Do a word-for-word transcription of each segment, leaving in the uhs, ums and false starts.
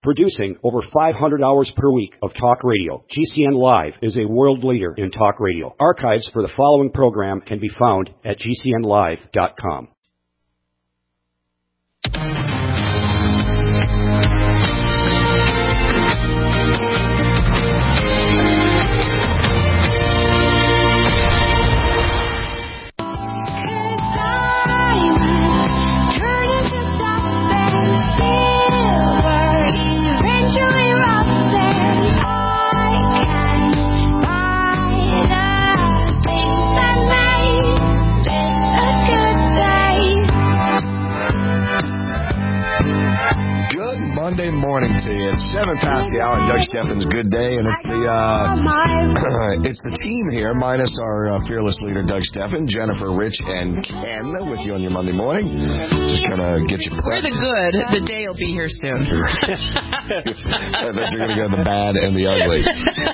Producing over five hundred hours per week of talk radio, G C N Live is a world leader in talk radio. Archives for the following program can be found at G C N live dot com. Monday morning to you. It's seven past the hour. Doug Steffens, good day, and it's the uh, it's the team here, minus our uh, fearless leader, Doug Steffen, Jennifer, Rich, and Ken with you on your Monday morning. Just gonna get you prepped. We're the good. The day will be here soon. I bet you're gonna go the bad and the ugly.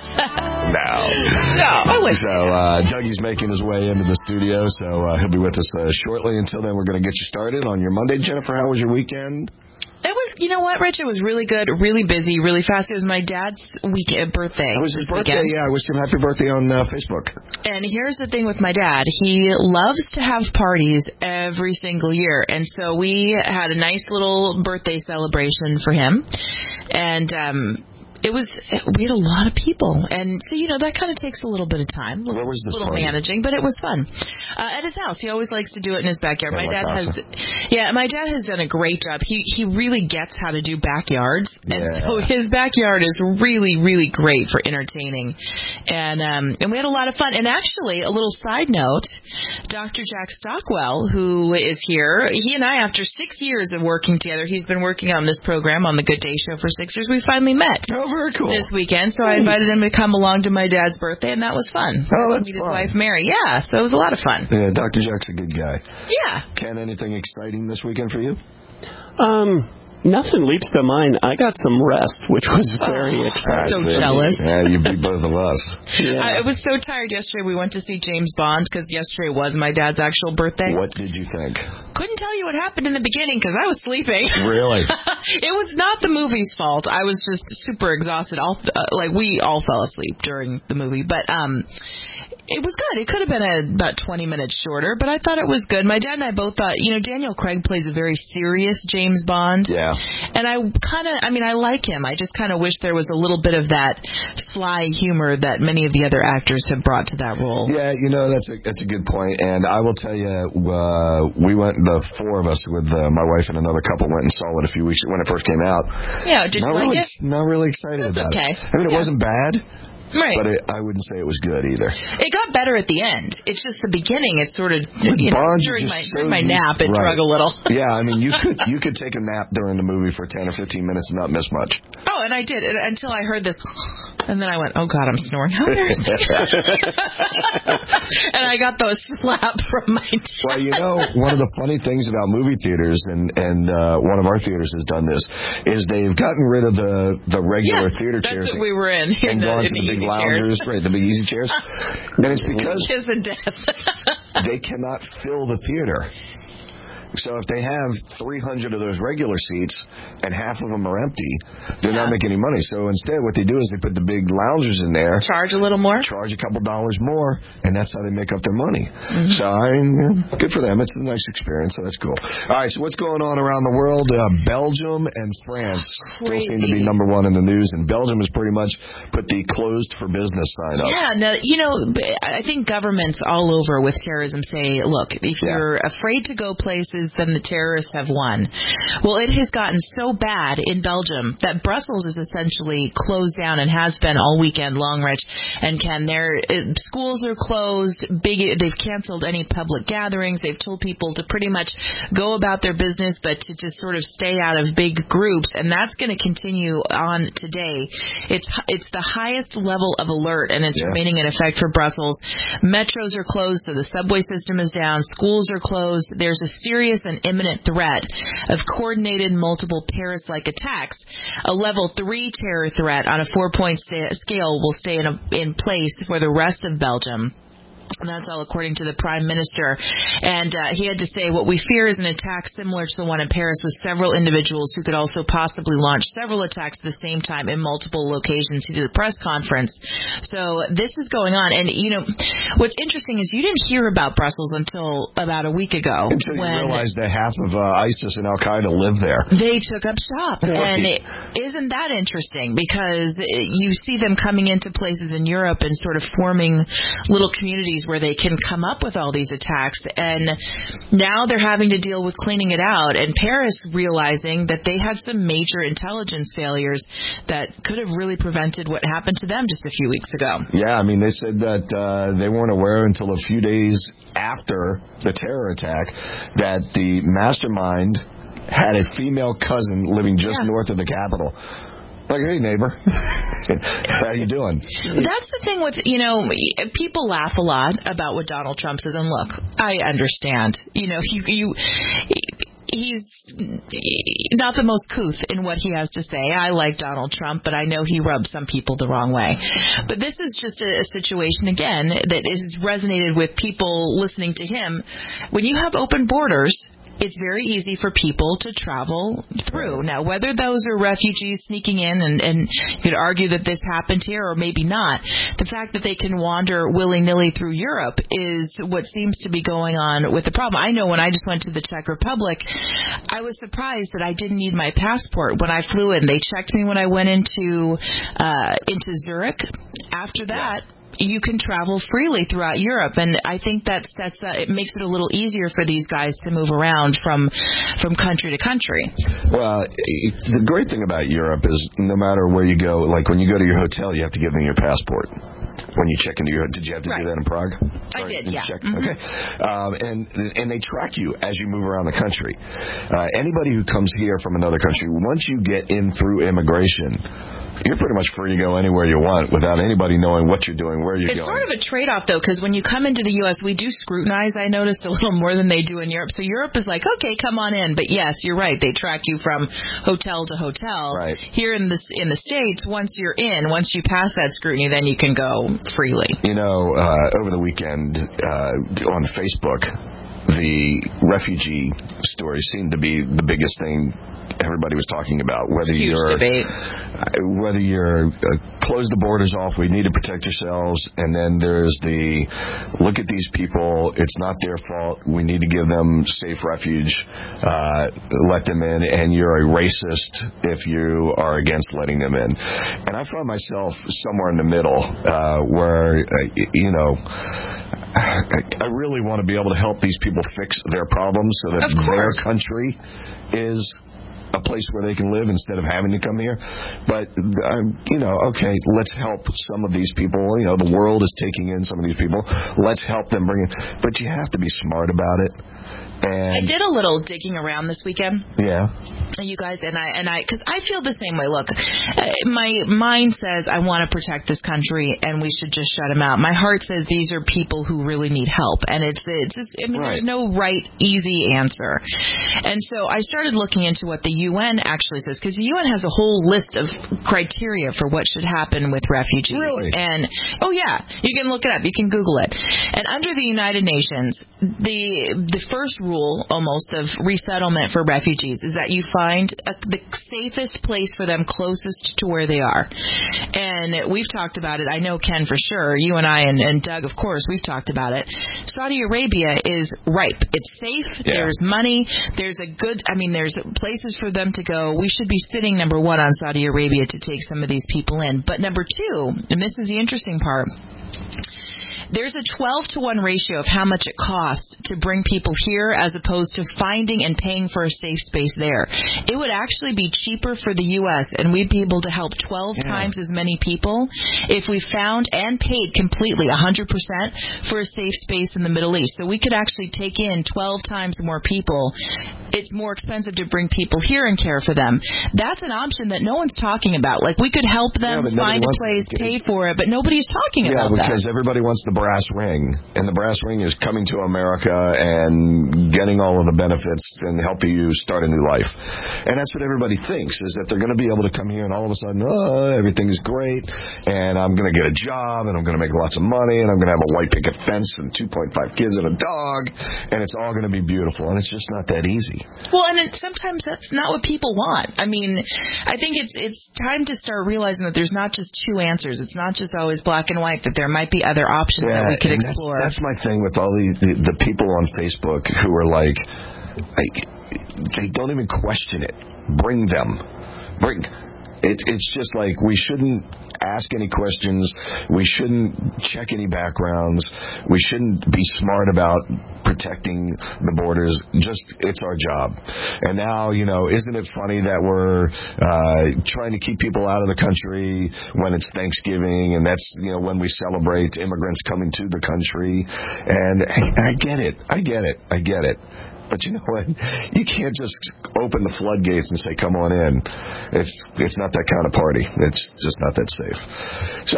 No. No, I wish. So uh, Dougie's making his way into the studio, so uh, he'll be with us uh, shortly. Until then, we're gonna get you started on your Monday. Jennifer, how was your weekend? It was, you know what, Rich? It was really good, really busy, really fast. It was my dad's weekend birthday. It was his birthday, weekend. yeah. I wished him happy birthday on uh, Facebook. And here's the thing with my dad. He loves to have parties every single year. And so we had a nice little birthday celebration for him. And, um... It was, we had a lot of people. And so, you know, that kind of takes a little bit of time. Where was this little party? managing, but it was fun. Uh, at his house. He always likes to do it in his backyard. Yeah, my like dad awesome. has, yeah, my dad has done a great job. He, he really gets how to do backyards. And Yeah. so his backyard is really, really great for entertaining. And, um, and we had a lot of fun. And actually, a little side note, Doctor Jack Stockwell, who is here, he and I, after six years of working together, he's been working on this program on the Good Day Show for six years. We finally met. Oh, very cool. This weekend. So I invited him to come along to my dad's birthday, and that was fun. Oh, that's meet his fun. wife, Mary. Yeah, so it was a lot of fun. Yeah, Doctor Jack's a good guy. Yeah. Ken, anything exciting this weekend for you? Um, nothing leaps to mind. I got some rest, which was very oh, exciting. So jealous. Yeah, you beat both of us. Yeah. I was so tired yesterday. We went to see James Bond because yesterday was my dad's actual birthday. What did you think? Couldn't tell you what happened in the beginning because I was sleeping. Really? It was not the movie's fault. I was just super exhausted. All uh, like we all fell asleep during the movie, but um. It was good. It could have been a, about twenty minutes shorter, but I thought it was good. My dad and I both thought, you know, Daniel Craig plays a very serious James Bond. Yeah. And I kind of, I mean, I like him. I just kind of wish there was a little bit of that sly humor that many of the other actors have brought to that role. Yeah, you know, that's a that's a good point. And I will tell you, uh, we went, the four of us with uh, my wife and another couple went and saw it a few weeks when it first came out. Yeah, did not you really, like it? Not really excited about okay. it. I mean, it yeah. wasn't bad. Right. But it, I wouldn't say it was good either. It got better at the end. It's just the beginning. It's sort of, you know, Bond, during my, so during my used, nap, it right. drug a little. Yeah, I mean, you could you could take a nap during the movie for ten or fifteen minutes and not miss much. Oh, and I did it until I heard this, and then I went, oh, God, I'm snoring. How embarrassing. And I got those slap from my dad. Well, you know, one of the funny things about movie theaters, and, and uh, one of our theaters has done this, is they've gotten rid of the, the regular yeah, theater that's chairs. That's what we were in. And in the, gone in to the, the big easy loungers, chairs. right, the big easy chairs. And it's because Kiss of death. they cannot fill the theater. So if they have three hundred of those regular seats and half of them are empty, they're yeah. not making any money. So instead what they do is they put the big loungers in there. Charge a little more. Charge a couple dollars more, and that's how they make up their money. Mm-hmm. So I mean, good for them. It's a nice experience, so that's cool. All right, so what's going on around the world? Uh, Belgium and France still Crazy. seem to be number one in the news, and Belgium has pretty much put the closed for business sign up. Yeah, no, you know, I think governments all over with terrorism say, look, if Yeah. you're afraid to go places, then the terrorists have won. Well, it has gotten so bad in Belgium that Brussels is essentially closed down and has been all weekend long, Rich. And Ken, their it, schools are closed. Big, they've canceled any public gatherings. They've told people to pretty much go about their business, but to just sort of stay out of big groups. And that's going to continue on today. It's it's the highest level of alert, and it's yeah. remaining in effect for Brussels. Metros are closed, so the subway system is down. Schools are closed. There's a serious and imminent threat of coordinated multiple Paris-like attacks. A level three terror threat on a four-point sta- scale will stay in, a, in place for the rest of Belgium. And that's all according to the Prime Minister. And uh, he had to say, what we fear is an attack similar to the one in Paris with several individuals who could also possibly launch several attacks at the same time in multiple locations. He did a press conference. So this is going on. And, you know, what's interesting is you didn't hear about Brussels until about a week ago. Until when you realized that half of uh, ISIS and Al-Qaeda live there. They took up shop. Right. And it, isn't that interesting? Because you see them coming into places in Europe and sort of forming little communities where they can come up with all these attacks, and now they're having to deal with cleaning it out. And Paris realizing that they had some major intelligence failures that could have really prevented what happened to them just a few weeks ago. Yeah, I mean, they said that uh, they weren't aware until a few days after the terror attack that the mastermind had a female cousin living just yeah. north of the capital. Like, hey, neighbor, how you doing? That's the thing with, you know, people laugh a lot about what Donald Trump says. And look, I understand. You know, you, you he's not the most couth in what he has to say. I like Donald Trump, but I know he rubs some people the wrong way. But this is just a, a situation, again, that is resonated with people listening to him. When you have open borders, it's very easy for people to travel through. Now, whether those are refugees sneaking in, and, and you could argue that this happened here or maybe not, the fact that they can wander willy-nilly through Europe is what seems to be going on with the problem. I know when I just went to the Czech Republic, I was surprised that I didn't need my passport when I flew in. They checked me when I went into uh, into Zurich. After that, you can travel freely throughout Europe, and I think that sets uh, it makes it a little easier for these guys to move around from from country to country. Well, the great thing about Europe is no matter where you go, like when you go to your hotel, you have to give them your passport. When you check into your, did you have to right. do that in Prague? I Sorry, did, yeah. Check? Mm-hmm. Okay. Um, and and they track you as you move around the country. Uh, anybody who comes here from another country, once you get in through immigration, you're pretty much free to go anywhere you want without anybody knowing what you're doing, where you're it's going. It's sort of a trade-off, though, because when you come into the U S, we do scrutinize, I noticed, a little more than they do in Europe. So Europe is like, okay, come on in. But, yes, you're right. They track you from hotel to hotel. Right. Here in the, in the States, once you're in, once you pass that scrutiny, then you can go freely. You know, uh, over the weekend uh, on Facebook, the refugee story seemed to be the biggest thing everybody was talking about. Whether Huge you're debate. Uh, whether you're uh, close the borders off, we need to protect ourselves, and then there's the look at these people, it's not their fault, we need to give them safe refuge, uh, let them in, and you're a racist if you are against letting them in. And I find myself somewhere in the middle, uh, where uh, you know. I really want to be able to help these people fix their problems so that their country is a place where they can live instead of having to come here. But, um, you know, okay, let's help some of these people. You know, the world is taking in some of these people. Let's help them bring in. But you have to be smart about it. And I did a little digging around this weekend. Yeah. You guys, and I, and I, because I feel the same way. Look, uh, my mind says I want to protect this country, and we should just shut them out. My heart says these are people who really need help, and it's, it's just, I mean, right. There's no right, easy answer. And so I started looking into what the U N actually says, because the U N has a whole list of criteria for what should happen with refugees. Really? And, oh yeah, you can look it up, you can Google it. And under the United Nations, the the first rule almost of resettlement for refugees is that you find a, the safest place for them closest to where they are. And we've talked about it. I know Ken for sure. You and I and, and Doug, of course, we've talked about it. Saudi Arabia is ripe. It's safe. Yeah. There's money. There's a good, I mean, there's places for them to go. We should be sitting, number one, on Saudi Arabia to take some of these people in. But number two, and this is the interesting part, there's a twelve to one ratio of how much it costs to bring people here as opposed to finding and paying for a safe space there. It would actually be cheaper for the U S, and we'd be able to help twelve yeah. times as many people if we found and paid completely one hundred percent for a safe space in the Middle East. So we could actually take in twelve times more people it's more expensive to bring people here and care for them. That's an option that no one's talking about. Like, we could help them yeah, find a place, pay for it, but nobody's talking yeah, about that. Yeah, because everybody wants the brass ring, and the brass ring is coming to America and getting all of the benefits and helping you start a new life. And that's what everybody thinks, is that they're going to be able to come here and all of a sudden, oh, everything's great, and I'm going to get a job, and I'm going to make lots of money, and I'm going to have a white picket fence and two point five kids and a dog, and it's all going to be beautiful. And it's just not that easy. Well, and it, sometimes that's not what people want. I mean, I think it's it's time to start realizing that there's not just two answers. It's not just always black and white, that there might be other options yeah, that we could and explore. That's, that's my thing with all the, the, the people on Facebook who are like, like, they don't even question it. Bring them. Bring It, it's just like we shouldn't ask any questions. We shouldn't check any backgrounds. We shouldn't be smart about protecting the borders. Just, it's our job. And now, you know, isn't it funny that we're uh, trying to keep people out of the country when it's Thanksgiving, and that's, you know, when we celebrate immigrants coming to the country. And I, I get it. I get it. I get it. But you know what? You can't just open the floodgates and say, come on in. It's it's not that kind of party. It's just not that safe. So,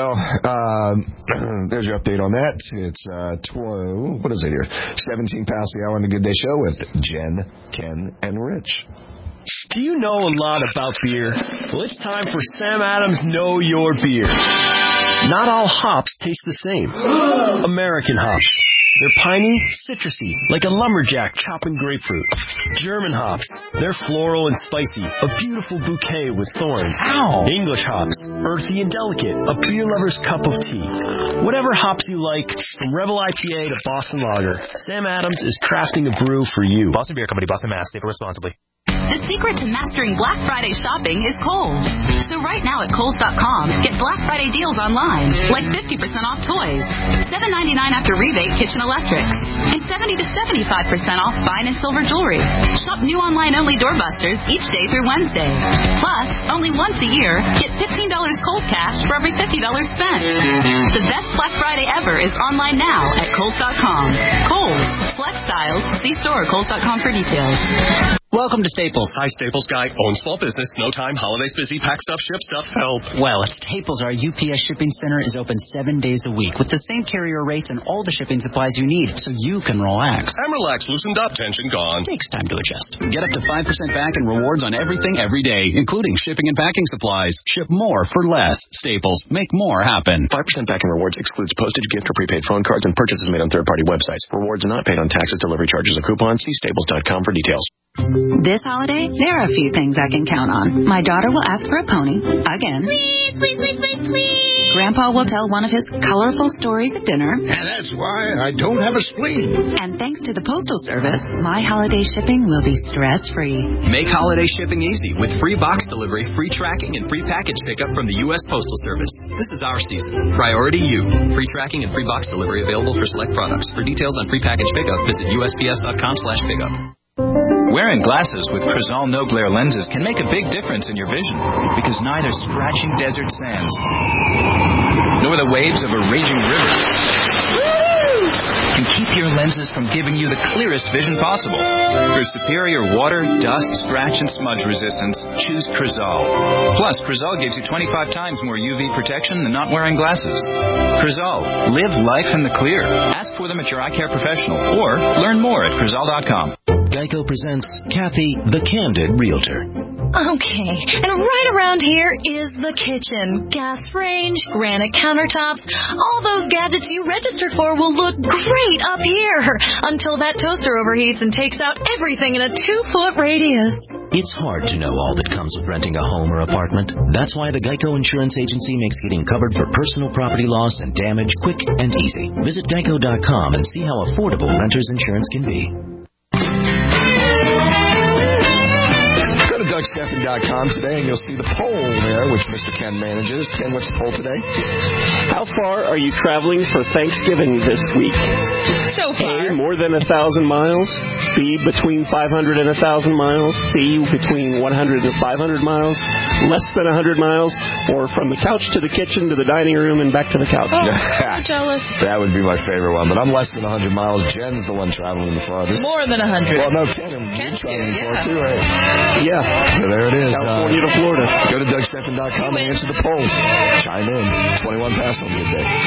um, there's your update on that. It's, uh, tw- what is it here? seventeen past the hour on the Good Day Show with Jen, Ken, and Rich. Do you know a lot about beer? Well, it's time for Sam Adams Know Your Beer. Not all hops taste the same. American hops. They're piney, citrusy, like a lumberjack chopping grapefruit. German hops. They're floral and spicy, a beautiful bouquet with thorns. Ow! English hops. Earthy and delicate, a beer lover's cup of tea. Whatever hops you like, from Rebel I P A to Boston Lager, Sam Adams is crafting a brew for you. Boston Beer Company, Boston, Mass. Savor responsibly. The secret to mastering Black Friday shopping is Kohl's. So right now at Kohl's dot com, get Black Friday deals online, like fifty percent off toys, seven ninety-nine after rebate kitchen electrics, and seventy to seventy-five percent off fine and silver jewelry. Shop new online-only doorbusters each day through Wednesday. Plus, only once a year, get fifteen dollars Kohl's cash for every fifty dollars spent. The best Black Friday ever is online now at Kohl's dot com. Kohl's. Flex styles. See store or Kohl's dot com for details. Welcome to Staples. Hi, Staples guy. Owns small business. No time. Holidays busy. Pack stuff. Ship stuff. Help. Well, at Staples, our U P S shipping center is open seven days a week with the same carrier rates and all the shipping supplies you need, so you can relax. I'm relaxed. Loosened up. Tension gone. Takes time to adjust. Get up to five percent back in rewards on everything every day, including shipping and packing supplies. Ship more for less. Staples. Make more happen. five percent back in rewards excludes postage, gift, or prepaid phone cards and purchases made on third-party websites. Rewards are not paid on taxes, delivery charges, or coupons. See staples dot com for details. This holiday, there are a few things I can count on. My daughter will ask for a pony, again. Please, please, please, please, please. Grandpa will tell one of his colorful stories at dinner. And that's why I don't have a spleen. And thanks to the Postal Service, my holiday shipping will be stress-free. Make holiday shipping easy with free box delivery, free tracking, and free package pickup from the U S Postal Service. This is our season. Priority you. Free tracking and free box delivery available for select products. For details on free package pickup, visit U S P S dot com slash pickup. Wearing glasses with Crizal No Glare lenses can make a big difference in your vision because neither scratching desert sands nor the waves of a raging river can keep your lenses from giving you the clearest vision possible. For superior water, dust, scratch, and smudge resistance, choose Crizal. Plus, Crizal gives you twenty-five times more U V protection than not wearing glasses. Crizal. Live life in the clear. Ask for them at your eye care professional or learn more at Crizal dot com. Geico presents Kathy, the Candid Realtor. Okay, and right around here is the kitchen. Gas range, granite countertops, all those gadgets you registered for will look great up here until that toaster overheats and takes out everything in a two-foot radius. It's hard to know all that comes with renting a home or apartment. That's why the Geico Insurance Agency makes getting covered for personal property loss and damage quick and easy. Visit geico dot com and see how affordable renter's insurance can be. Go to Duck Doug Stephan dot com today, and you'll see the poll there, which Mister Ken manages. Ken, what's the poll today? How far are you traveling for Thanksgiving this week? So far. A, more than one thousand miles. B, between five hundred and one thousand miles. C, between one hundred and five hundred miles. Less than one hundred miles. Or from the couch to the kitchen to the dining room and back to the couch. Oh, I'm jealous. That would be my favorite one, but I'm less than one hundred miles. Jen's the one traveling the farthest. More than one hundred. Well, no, Ken, you're traveling yeah. far too, right? Yeah. So there it is. California uh, to Florida. Go to Doug Stephan dot com and answer the poll. Chime in. twenty-one past on good day.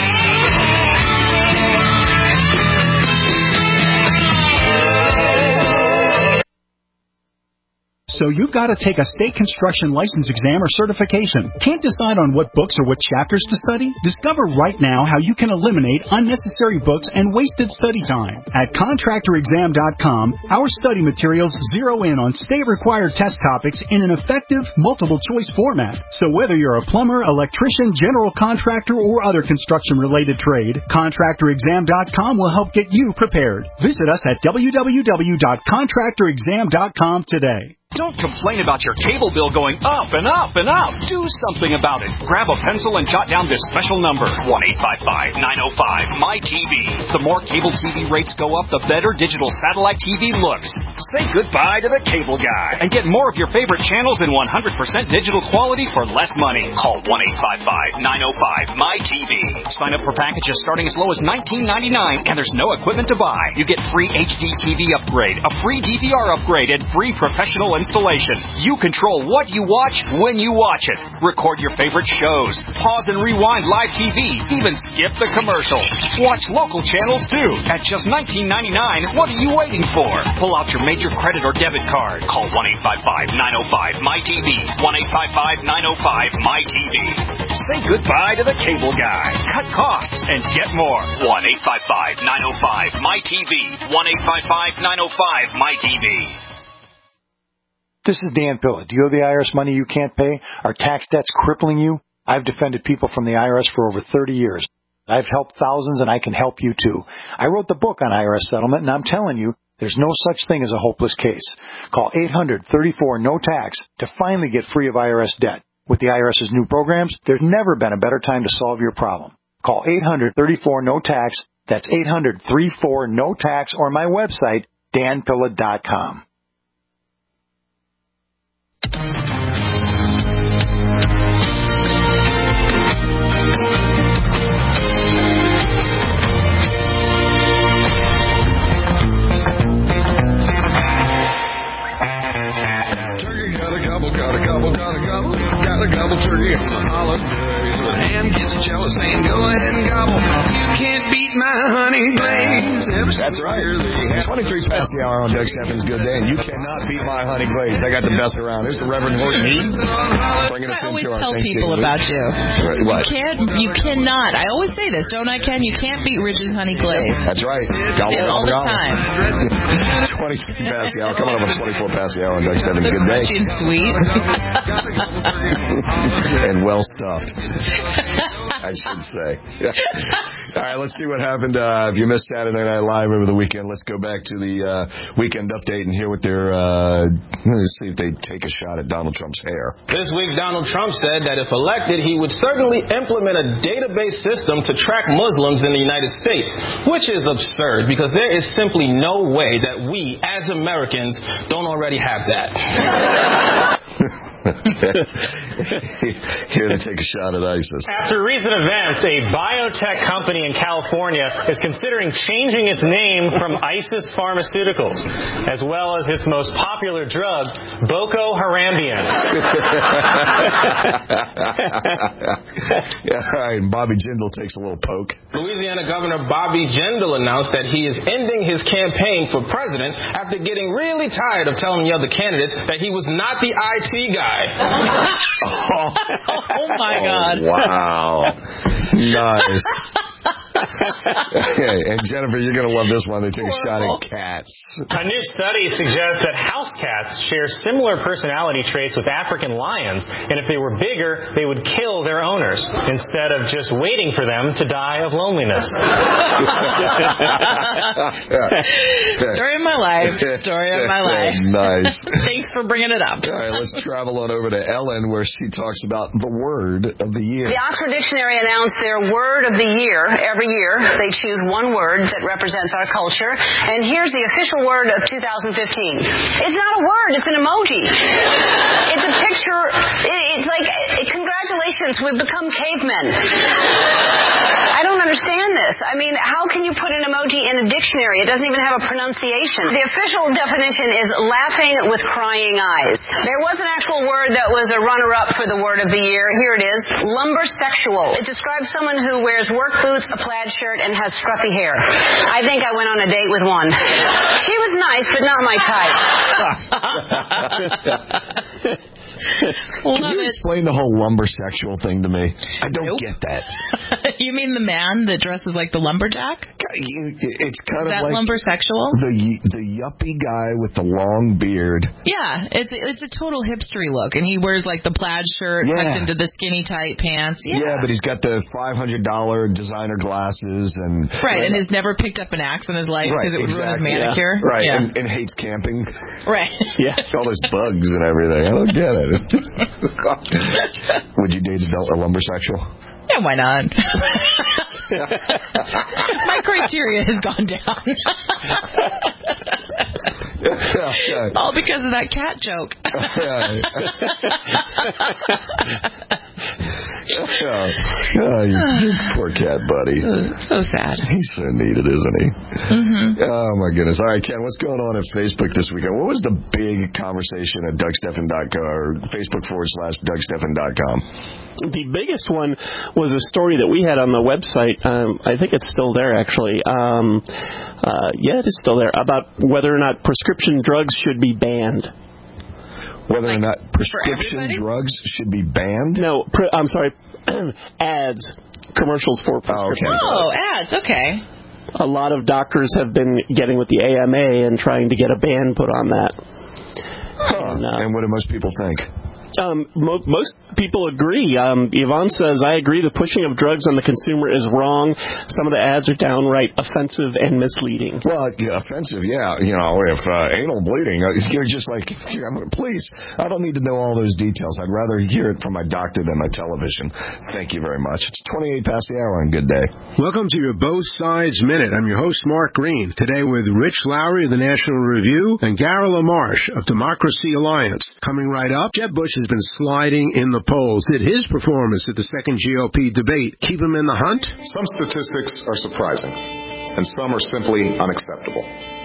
So you've got to take a state construction license exam or certification. Can't decide on what books or what chapters to study? Discover right now how you can eliminate unnecessary books and wasted study time. At contractor exam dot com, our study materials zero in on state-required test topics in an effective, multiple-choice format. So whether you're a plumber, electrician, general contractor, or other construction-related trade, contractor exam dot com will help get you prepared. Visit us at w w w dot contractor exam dot com today. Don't complain about your cable bill going up and up and up. Do something about it. Grab a pencil and jot down this special number, one eight five five, nine oh five, M Y T V. The more cable T V rates go up, the better digital satellite T V looks. Say goodbye to the cable guy and get more of your favorite channels in one hundred percent digital quality for less money. Call one eight five five, nine oh five, M Y T V. Sign up for packages starting as low as nineteen ninety-nine, and there's no equipment to buy. You get free H D T V upgrade, a free D V R upgrade, and free professional installation. You control what you watch when you watch it. Record your favorite shows. Pause and rewind live T V. Even skip the commercials. Watch local channels too. At just nineteen ninety-nine, what are you waiting for? Pull out your major credit or debit card. Call one eight five five, nine oh five, M Y T V. one eight five five, nine oh five, M Y T V. Say goodbye to the cable guy. Cut costs and get more. one eight five five, nine oh five, M Y T V. one eight five five, nine oh five, M Y T V. This is Dan Pilla. Do you owe the I R S money you can't pay? Are tax debts crippling you? I've defended people from the I R S for over thirty years. I've helped thousands, and I can help you too. I wrote the book on I R S settlement, and I'm telling you, there's no such thing as a hopeless case. Call eight hundred, thirty-four, no tax to finally get free of I R S debt. With the IRS's new programs, there's never been a better time to solve your problem. Call eight hundred, thirty-four, no tax. That's eight hundred, thirty-four, no tax, or my website, dan pilla dot com. Gotta gobble, gotta gobble, gotta gobble turkey on the holidays. But ham gets jealous saying, go ahead and gobble. You can't beat my honey glaze. That's right. twenty-three past the hour on Doug Stephan's Good Day, and you cannot beat my honey glaze. I got the best around. There's the Reverend Horton Heat. Bringing us I always into our tell people about you. Right, what? You can't, you cannot. I always say this, don't I, Ken? You can't beat Ridge's honey glaze. That's right. Gobble, all the gobble. time. twenty-three past the hour. Coming up on twenty-four past the hour on Doug Stephan's Good Day. Crunchy and sweet. And well stuffed, I should say. All right, let's see what happened. Uh, if you missed Saturday Night Live over the weekend, let's go back to the uh, weekend update and hear what they're. Uh, let's see if they take a shot at Donald Trump's hair. This week, Donald Trump said that if elected, he would certainly implement a database system to track Muslims in the United States, which is absurd because there is simply no way that we, as Americans, don't already have that. Here to take a shot at ISIS. After recent events, a biotech company in California is considering changing its name from ISIS Pharmaceuticals, as well as its most popular drug, Boko Harambian. Yeah, all right, and Bobby Jindal takes a little poke. Louisiana Governor Bobby Jindal announced that he is ending his campaign for president after getting really tired of telling the other candidates that he was not the I T guy. Oh, my God. Oh, wow. Nice. And Jennifer, you're going to love this one. They take a shot at cats. A new study suggests that house cats share similar personality traits with African lions, and if they were bigger, they would kill their owners instead of just waiting for them to die of loneliness. Story of my life. Story of my life. Nice. Thanks for bringing it up. All right, let's travel on over to Ellen, where she talks about the word of the year. The Oxford Dictionary announced their word of the year. Every year, they choose one word that represents our culture. And here's the official word of two thousand fifteen. It's not a word. It's an emoji. It's a picture. It's like, congratulations, we've become cavemen. I don't understand this. I mean, how can you put an emoji in a dictionary? It doesn't even have a pronunciation. The official definition is laughing with crying eyes. There was an actual word that was a runner-up for the word of the year. Here it is, lumbersexual. It describes someone who wears work boots, a plaid shirt, and has scruffy hair. I think I went on a date with one. She was nice, but not my type. Can you explain the whole lumbersexual thing to me? I don't nope. get that. You mean the man that dresses like the lumberjack? It's kind Is of that like lumbersexual? The the yuppie guy with the long beard. Yeah, it's it's a total hipstery look, and he wears like the plaid shirt yeah. tucked into the skinny tight pants. Yeah, yeah but he's got the five hundred dollars designer glasses and right, and has never picked up an axe in his life because right, it would exactly. ruin his manicure. Yeah. Right, yeah. and, and hates camping. Right. Yeah, all those bugs and everything. I don't get it. Would you date a lumbersexual? Yeah, why not? My criteria has gone down. yeah, yeah. All because of that cat joke. oh, oh, you poor cat buddy. So sad. He's so needed, isn't he? Mm-hmm. Oh, my goodness. All right, Ken, what's going on at Facebook this weekend? What was the big conversation at Doug Steffen dot com or Facebook forward slash Doug Steffen dot com? The biggest one was a story that we had on the website. Um, I think it's still there, actually. Um, uh, yeah, it is still there, about whether or not prescription drugs should be banned. Whether like, or not prescription drugs should be banned? No, pre- I'm sorry, ads, commercials for prescription oh, okay. drugs. Oh, ads, okay. A lot of doctors have been getting with the A M A and trying to get a ban put on that. Huh. And, uh, and what do most people think? Um, mo- most people agree. Um, Yvonne says, I agree the pushing of drugs on the consumer is wrong. Some of the ads are downright offensive and misleading. Well, yeah, offensive, yeah. You know, if uh, anal bleeding, uh, you're just like, please, I don't need to know all those details. I'd rather hear it from my doctor than my television. Thank you very much. It's twenty-eight past the hour on Good Day. Welcome to your Both Sides Minute. I'm your host, Mark Green. Today with Rich Lowry of the National Review and Gary LaMarche of Democracy Alliance. Coming right up, Jeb Bush has been sliding in the polls. Did his performance at the second G O P debate keep him in the hunt? Some statistics are surprising, and some are simply unacceptable.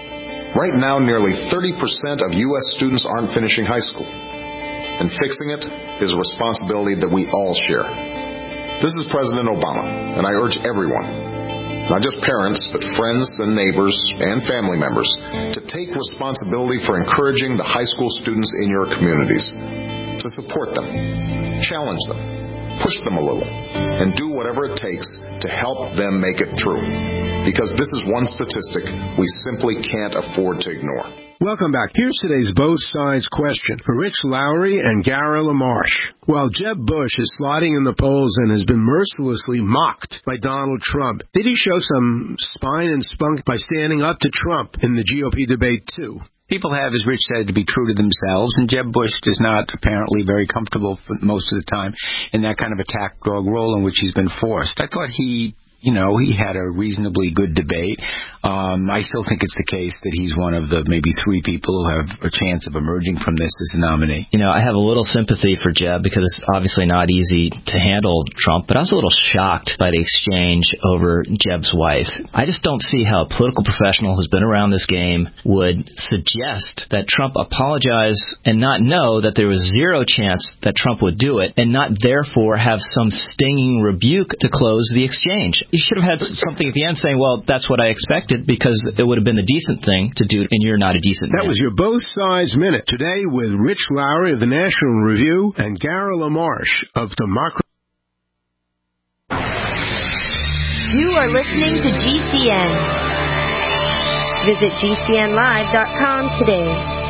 Right now, nearly thirty percent of U S students aren't finishing high school, and fixing it is a responsibility that we all share. This is President Obama, and I urge everyone, not just parents, but friends and neighbors and family members, to take responsibility for encouraging the high school students in your communities, to support them, challenge them, push them a little, and do whatever it takes to help them make it through. Because this is one statistic we simply can't afford to ignore. Welcome back. Here's today's Both Sides question for Rich Lowry and Gary LaMarche. While Jeb Bush is sliding in the polls and has been mercilessly mocked by Donald Trump, did he show some spine and spunk by standing up to Trump in the G O P debate, too? People have, as Rich said, to be true to themselves, and Jeb Bush is not apparently very comfortable for most of the time in that kind of attack dog role in which he's been forced. I thought he, you know, he had a reasonably good debate. Um, I still think it's the case that he's one of the maybe three people who have a chance of emerging from this as a nominee. You know, I have a little sympathy for Jeb because it's obviously not easy to handle Trump, but I was a little shocked by the exchange over Jeb's wife. I just don't see how a political professional who's been around this game would suggest that Trump apologize and not know that there was zero chance that Trump would do it and not therefore have some stinging rebuke to close the exchange. You should have had something at the end saying, well, that's what I expected, because it would have been the decent thing to do, and you're not a decent man. That was your Both Sides Minute. Today with Rich Lowry of the National Review and Gary LaMarche of Democracy. You are listening to G C N. Visit G C N live dot com today.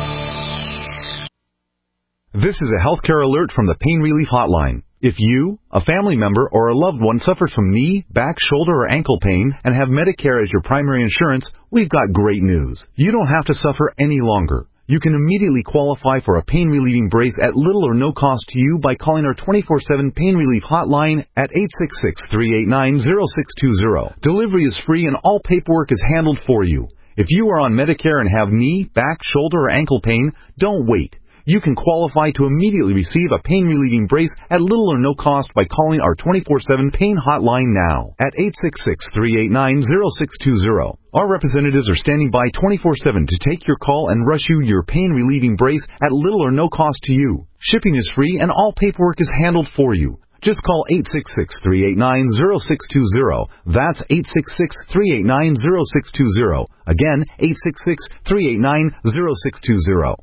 This is a healthcare alert from the Pain Relief Hotline. If you, a family member, or a loved one suffers from knee, back, shoulder, or ankle pain and have Medicare as your primary insurance, we've got great news. You don't have to suffer any longer. You can immediately qualify for a pain-relieving brace at little or no cost to you by calling our twenty-four seven Pain Relief Hotline at eight six six, three eight nine, zero six two zero. Delivery is free and all paperwork is handled for you. If you are on Medicare and have knee, back, shoulder, or ankle pain, don't wait. You can qualify to immediately receive a pain-relieving brace at little or no cost by calling our twenty-four seven Pain Hotline now at eight six six, three eight nine, zero six two zero. Our representatives are standing by twenty-four seven to take your call and rush you your pain-relieving brace at little or no cost to you. Shipping is free and all paperwork is handled for you. Just call eight six six, three eight nine, zero six two zero. That's eight six six, three eight nine, zero six two zero. Again, eight six six, three eight nine, zero six two zero.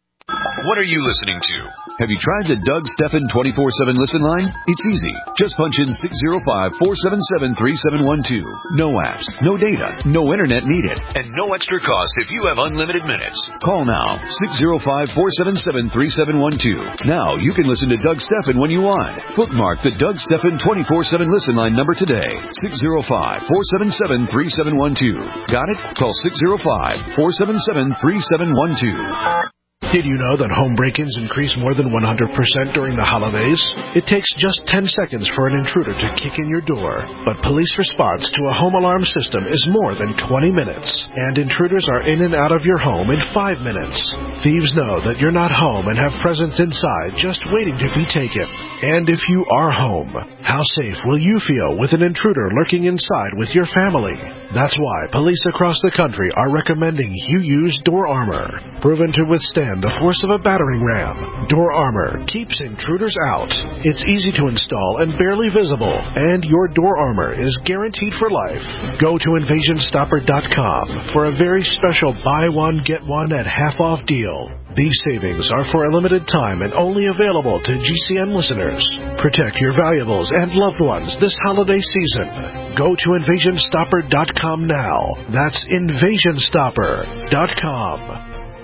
What are you listening to? Have you tried the Doug Stephan twenty-four seven listen line? It's easy. Just punch in six zero five, four seven seven, three seven one two. No apps, no data, no internet needed, and no extra cost if you have unlimited minutes. Call now, six zero five, four seven seven, three seven one two. Now you can listen to Doug Stephan when you want. Bookmark the Doug Stephan twenty-four seven listen line number today, six zero five, four seven seven, three seven one two. Got it? Call six zero five, four seven seven, three seven one two. Did you know that home break-ins increase more than one hundred percent during the holidays? It takes just ten seconds for an intruder to kick in your door, but police response to a home alarm system is more than twenty minutes, and intruders are in and out of your home in five minutes. Thieves know that you're not home and have presents inside just waiting to be taken. And if you are home, how safe will you feel with an intruder lurking inside with your family? That's why police across the country are recommending you use Door Armor, proven to withstand the force of a battering ram. Door Armor keeps intruders out. It's easy to install and barely visible, and your Door Armor is guaranteed for life. Go to invasion stopper dot com for a very special buy one, get one at half off deal. These savings are for a limited time and only available to G C N listeners. Protect your valuables and loved ones this holiday season. Go to invasion stopper dot com now. That's invasion stopper dot com.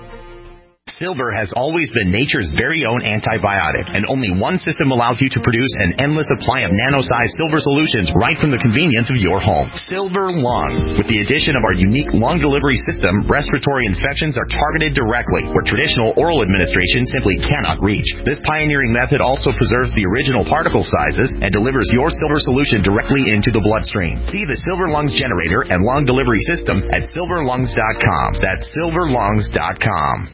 Silver has always been nature's very own antibiotic, and only one system allows you to produce an endless supply of nano-sized silver solutions right from the convenience of your home. Silver Lung. With the addition of our unique lung delivery system, respiratory infections are targeted directly, where traditional oral administration simply cannot reach. This pioneering method also preserves the original particle sizes and delivers your silver solution directly into the bloodstream. See the Silver Lungs generator and lung delivery system at silver lungs dot com. That's silver lungs dot com.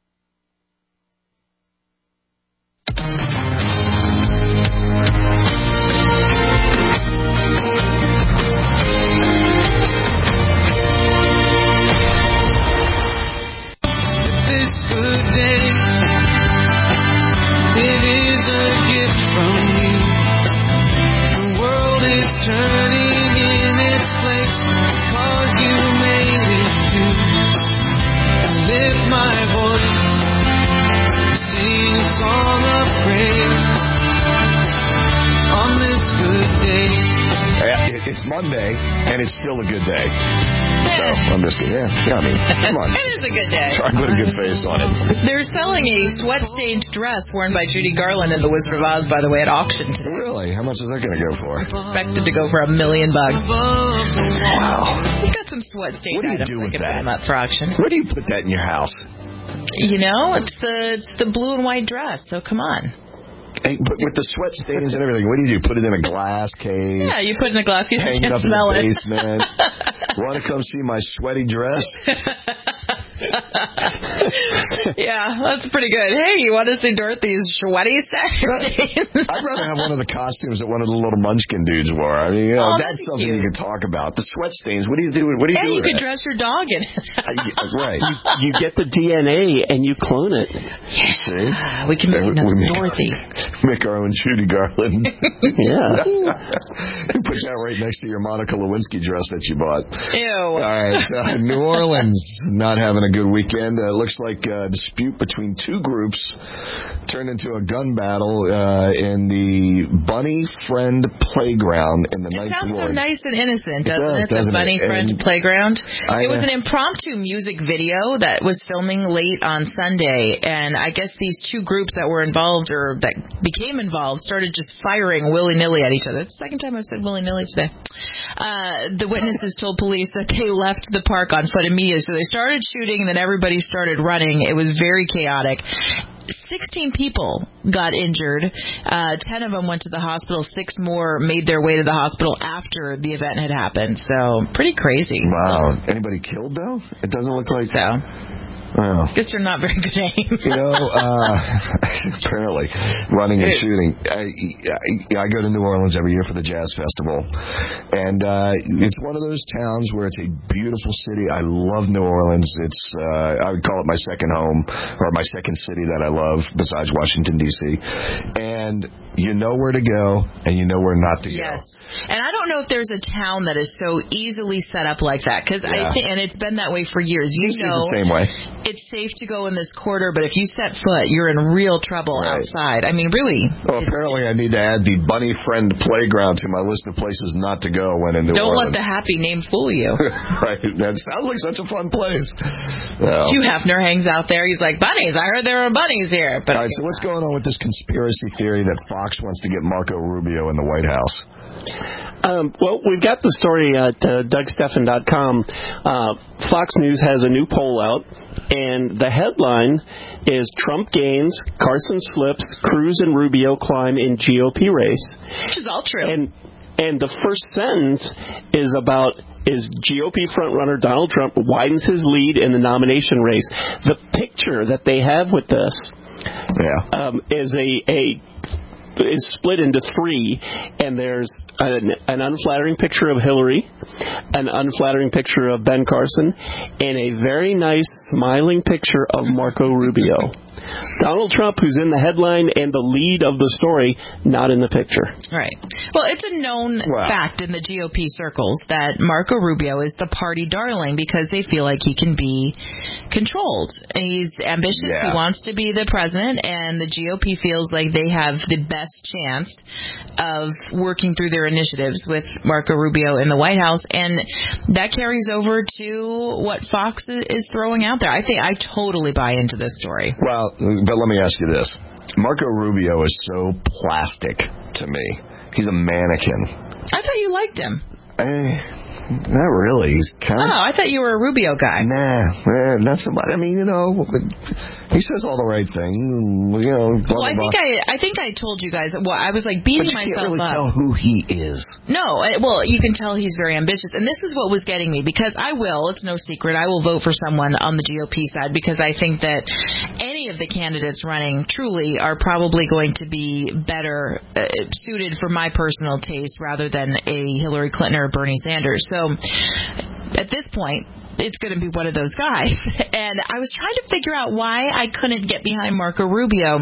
Turning in its place, cause you made it to lift my voice, sing a song of praise on this good day. It's Monday, and it's still a good day. So, I'm just kidding. Yeah, yeah, I mean, come on. It is a good day. Try and put a good face on it. They're selling a sweat-stained dress worn by Judy Garland in The Wizard of Oz, by the way, at auction today. Really? How much is that going to go for? Expected to go for a million bucks. Wow. You got some sweat-stained What do you items do with that? that? Them up for auction. Where do you put that in your house? You know, it's the it's the blue and white dress, so come on. Hey, but with the sweat stains and everything, what do you do? Put it in a glass case? Yeah, you put it in a glass case. Hang You it up can't smell in the it. basement. Want to come see my sweaty dress? Yeah, that's pretty good. Hey, you want to see Dorothy's sweaty Saturday? I'd rather have one of the costumes that one of the little Munchkin dudes wore. I mean, you know, Oh, that's that'd be something cute. you can talk about. The sweat stains. What do you do? What do you Yeah, do? you with could that? dress your dog in it. Right. You get the D N A and you clone it. See? Ah, we can make we another make, Dorothy. Make our own Judy Garland. Yeah. Put that right next to your Monica Lewinsky dress that you bought. Ew. All right. Uh, New Orleans not having a good weekend. Uh, looks like a dispute between two groups turned into a gun battle uh, in the Bunny Friend Playground in the It ninth sounds ward. so nice and innocent, It doesn't does, it? The doesn't Bunny it? Friend And Playground. I, It was uh, an impromptu music video that was filming late on Sunday, and I guess these two groups that were involved or that became involved started just firing willy-nilly at each other. It's the second time I've said willy-nilly today. Uh, the witnesses told police that they left the park on foot immediately, so they started shooting, and then everybody started running. It was very chaotic. sixteen people got injured. Uh, ten of them went to the hospital. Six more made their way to the hospital after the event had happened. So, pretty crazy. Wow. Anybody killed, though? It doesn't look like... So... Wow. Guess they're not very good aim. You know, uh, apparently, running and shooting. I, I, I go to New Orleans every year for the Jazz Festival, and uh, it's one of those towns where it's a beautiful city. I love New Orleans. It's uh, I would call it my second home, or my second city that I love, besides Washington, D C And you know where to go, and you know where not to go. Yes. And I don't know if there's a town that is so easily set up like that, because Yeah. I think, and it's been that way for years. You D C's know, the same way. It's safe to go in this quarter, but if you set foot, you're in real trouble Right. outside. I mean, really. Well, apparently I need to add the Bunny Friend Playground to my list of places not to go when in New Don't Orleans. let the happy name fool you. Right. That sounds like such a fun place. No. Hugh Hefner hangs out there. He's like, bunnies. I heard there are bunnies here. But All right, so what's going on with this conspiracy theory that Fox wants to get Marco Rubio in the White House? Um, well, we've got the story at uh, Doug Stephan dot com. Uh, Fox News has a new poll out, and the headline is Trump gains, Carson slips, Cruz and Rubio climb in G O P race. Which is all true. And and the first sentence is about is G O P frontrunner Donald Trump widens his lead in the nomination race. The picture that they have with this yeah. um, is a a is split into three, and there's an, an unflattering picture of Hillary, an unflattering picture of Ben Carson, and a very nice smiling picture of Marco Rubio. Donald Trump, who's in the headline and the lead of the story, not in the picture. Right. Well, it's a known Wow. fact in the G O P circles that Marco Rubio is the party darling because they feel like he can be controlled. And he's ambitious. Yeah. He wants to be the president, and the G O P feels like they have the best chance of working through their initiatives with Marco Rubio in the White House, and that carries over to what Fox is throwing out there. I think I totally buy into this story. Well, but let me ask you this. Marco Rubio is so plastic to me. He's a mannequin. I thought you liked him. Eh, not really. He's kind Oh, of... I thought you were a Rubio guy. Nah, eh, not so much. I mean, you know, he says all the right things. You know, blah, Well, I blah, think blah. I, I think I told you guys. Well, I was like beating But you can't myself really up. tell who he is. No, I- well, you can tell he's very ambitious, and this is what was getting me because I will. It's no secret. I will vote for someone on the G O P side because I think that any of the candidates running truly are probably going to be better uh, suited for my personal taste rather than a Hillary Clinton or Bernie Sanders. So, at this point, it's going to be one of those guys. And I was trying to figure out why I couldn't get behind Marco Rubio.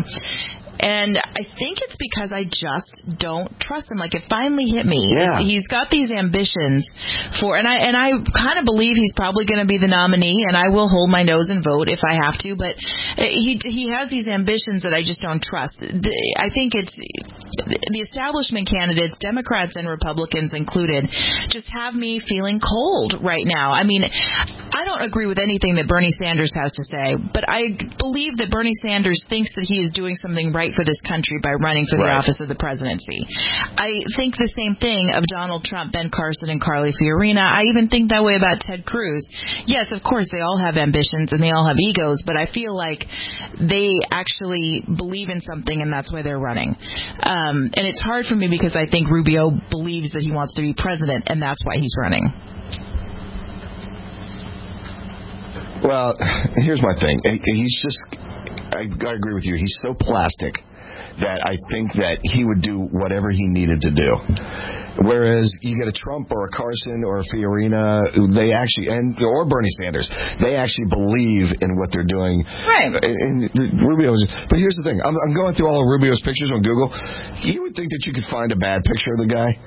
And I think it's because I just don't trust him. Like, it finally hit me. Yeah. He's got these ambitions for, and I and I kind of believe he's probably going to be the nominee, and I will hold my nose and vote if I have to. But he he has these ambitions that I just don't trust. I think it's the establishment candidates, Democrats and Republicans included, just have me feeling cold right now. I mean, I don't agree with anything that Bernie Sanders has to say, but I believe that Bernie Sanders thinks that he is doing something right for this country by running for the Right. office of the presidency. I think the same thing of Donald Trump, Ben Carson, and Carly Fiorina. I even think that way about Ted Cruz. Yes, of course, they all have ambitions and they all have egos, but I feel like they actually believe in something, and that's why they're running. Um, and it's hard for me because I think Rubio believes that he wants to be president, and that's why he's running. Well, here's my thing. He's just, I, I agree with you. He's so plastic that I think that he would do whatever he needed to do. Whereas you get a Trump or a Carson or a Fiorina, they actually, and or Bernie Sanders, they actually believe in what they're doing. Right. And Rubio's, but here's the thing. I'm, I'm going through all of Rubio's pictures on Google. You would think that you could find a bad picture of the guy.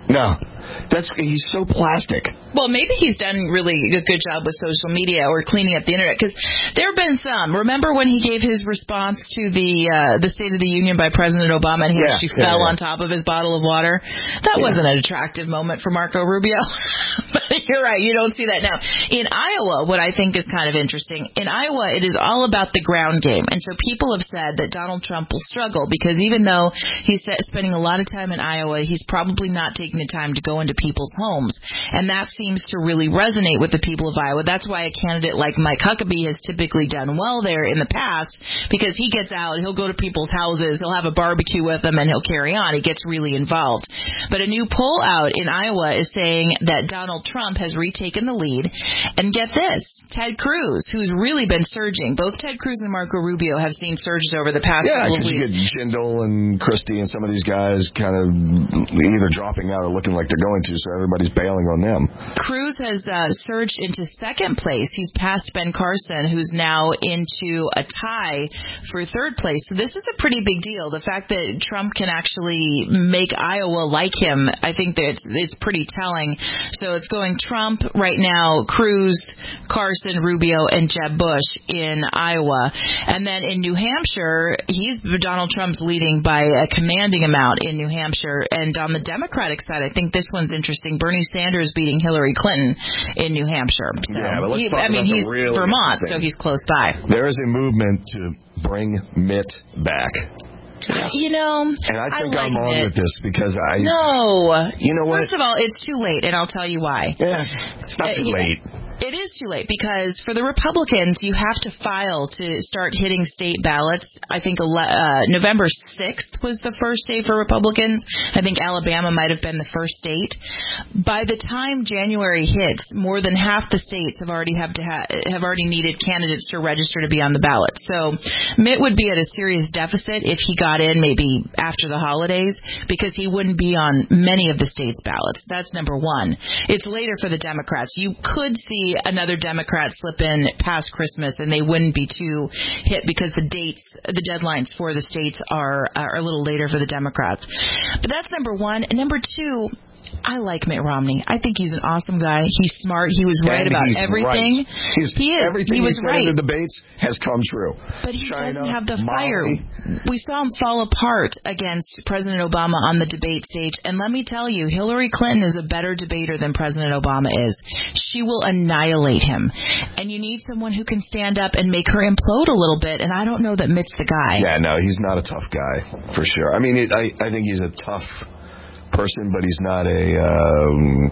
No. That's he's so plastic. Well, maybe he's done really a good job with social media or cleaning up the internet, because there have been some. Remember when he gave his response to the uh, the State of the Union by President Obama, and he yeah, actually yeah, fell yeah. on top of his bottle of water? That yeah. wasn't an attractive moment for Marco Rubio. But you're right, you don't see that now. In Iowa, what I think is kind of interesting, in Iowa it is all about the ground game, and so people have said that Donald Trump will struggle because even though he's spending a lot of time in Iowa, he's probably not taking the time to go into people's homes, and that seems to really resonate with the people of Iowa. That's why a candidate like Mike Huckabee has typically done well there in the past, because he gets out, he'll go to people's houses, he'll have a barbecue with them, and he'll carry on. He gets really involved. But a new poll out in Iowa is saying that Donald Trump has retaken the lead, and get this, Ted Cruz, who's really been surging. Both Ted Cruz and Marco Rubio have seen surges over the past yeah, couple of weeks. Yeah, because you get Jindal and Christie and some of these guys kind of either dropping out or looking like they're going to, so everybody's bailing on them. Cruz has uh, surged into second place. He's passed Ben Carson, who's now into a tie for third place. So this is a pretty big deal. The fact that Trump can actually make Iowa like him, I think that it's, it's pretty telling. So it's going Trump right now, Cruz, Carson, Rubio, and Jeb Bush in Iowa. And then in New Hampshire, he's Donald Trump's leading by a commanding amount in New Hampshire. And on the Democratic side, I think this one's interesting. Bernie Sanders beating Hillary Clinton in New Hampshire. So yeah, but let's he, talk I mean, about he's the real Vermont, so he's close by. There is a movement to bring Mitt back. You know, and I think I like I'm on it. with this because I. No. You know what? First of all, it's too late, and I'll tell you why. Yeah, it's not too uh, late. It is too late because for the Republicans, you have to file to start hitting state ballots. I think uh, November sixth was the first day for Republicans. I think Alabama might have been the first state. By the time January hits, more than half the states have already have to ha- have already needed candidates to register to be on the ballot. So Mitt would be at a serious deficit if he got in maybe after the holidays, because he wouldn't be on many of the states' ballots. That's number one. It's later for the Democrats. You could see another Democrat slip in past Christmas, and they wouldn't be too hit because the dates, the deadlines for the states are are a little later for the Democrats. But that's number one. And number two, I like Mitt Romney. I think he's an awesome guy. He's smart. He was right and about he's everything. Right. He's, he is. Everything he was he said right. in the debates has come true. But he China, doesn't have the Molly. fire. We saw him fall apart against President Obama on the debate stage. And let me tell you, Hillary Clinton is a better debater than President Obama is. She will annihilate him. And you need someone who can stand up and make her implode a little bit. And I don't know that Mitt's the guy. Yeah, no, he's not a tough guy, for sure. I mean, it, I, I think he's a tough person, but he's not a um,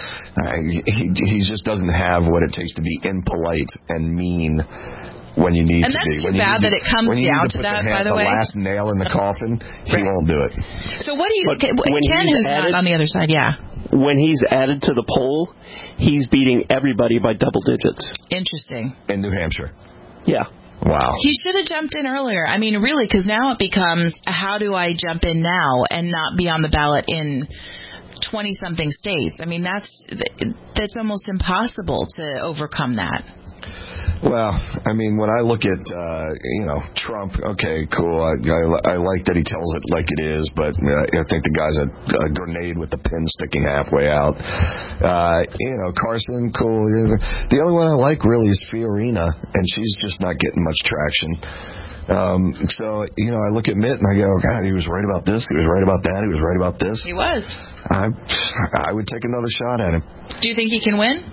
he, he just doesn't have what it takes to be impolite and mean when you need and to that's be. too When bad you that it comes down to, to that, the, by the, the way. The last nail in the coffin, he right. won't do it. So what do you... But Ken is added, not on the other side, yeah. When he's added to the poll, he's beating everybody by double digits. Interesting. In New Hampshire. Yeah. Wow. He should have jumped in earlier. I mean, really, because now it becomes, how do I jump in now and not be on the ballot in twenty-something states? I mean, that's that's almost impossible to overcome that. Well, I mean, when I look at, uh, you know, Trump, okay, cool. I, I, I like that he tells it like it is, but uh, I think the guy's a, a grenade with the pin sticking halfway out. Uh, you know, Carson, cool. The only one I like really is Fiorina, and she's just not getting much traction. Um, so, you know, I look at Mitt and I go, God, he was right about this. He was right about that. He was right about this. He was. I, I would take another shot at him. Do you think he can win?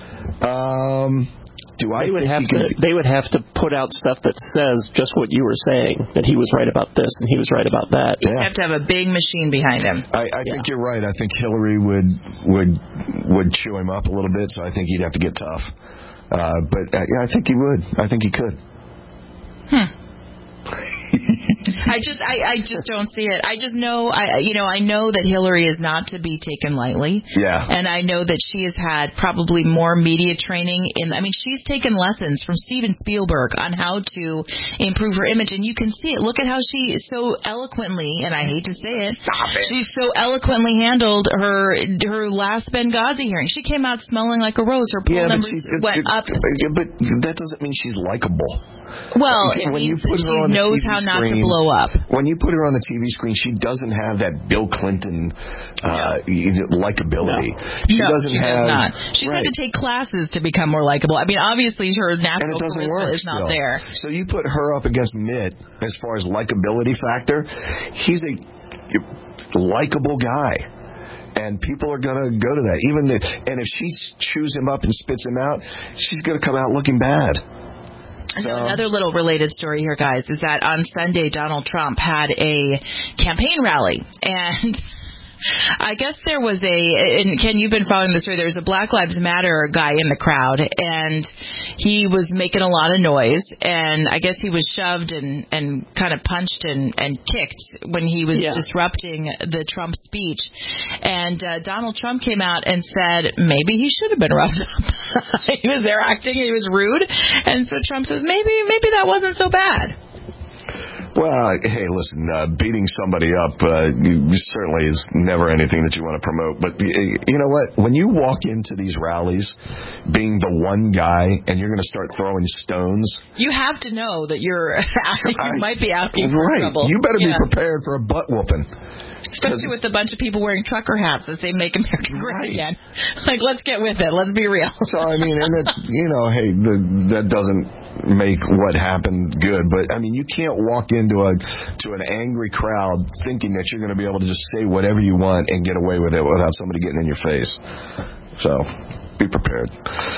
Um... Do I they would have to could... they would have to put out stuff that says just what you were saying, that he was right about this and he was right about that. You yeah. have to have a big machine behind him. I, I yeah. think you're right. I think Hillary would would would chew him up a little bit, so I think he'd have to get tough. Uh, but uh, yeah, I think he would. I think he could. Hmm. I just, I, I just don't see it. I just know, I, you know, I know that Hillary is not to be taken lightly. Yeah. And I know that she has had probably more media training in, I mean, she's taken lessons from Steven Spielberg on how to improve her image. And you can see it. Look at how she so eloquently, and I hate to say it, Stop it. she so eloquently handled her her last Benghazi hearing. She came out smelling like a rose. Her poll yeah, numbers she, went it, up. But that doesn't mean she's likable. Well, it when means you put she her on the knows T V how not to screen, blow up. When you put her on the T V screen, she doesn't have that Bill Clinton uh, no. likability. No. She no, doesn't she have. Does not. She's right. had to take classes to become more likable. I mean, obviously, her natural and it doesn't charisma work is not still. there. So you put her up against Mitt as far as likability factor. He's a likable guy. And people are going to go to that. Even the, and if she chews him up and spits him out, she's going to come out looking bad. So. Another little related story here, guys, is that on Sunday, Donald Trump had a campaign rally. And I guess there was a, and Ken, you've been following this story, there was a Black Lives Matter guy in the crowd, and he was making a lot of noise, and I guess he was shoved and, and kind of punched and, and kicked when he was yeah. disrupting the Trump speech. And uh, Donald Trump came out and said maybe he should have been roughed up. He was there acting, he was rude, and so Trump says maybe maybe that wasn't so bad. Well, hey, listen, uh, beating somebody up uh, you, certainly is never anything that you want to promote. But you know what? When you walk into these rallies being the one guy and you're going to start throwing stones. You have to know that you're you I, might be asking for right. trouble. You better yeah. be prepared for a butt whooping. Especially with a bunch of people wearing trucker hats that say "Make America Great right. Again." Like, let's get with it. Let's be real. So, I mean, and that, you know, hey, the, that doesn't make what happened good. But, I mean, you can't walk into a to an angry crowd thinking that you're going to be able to just say whatever you want and get away with it without somebody getting in your face. So, be prepared.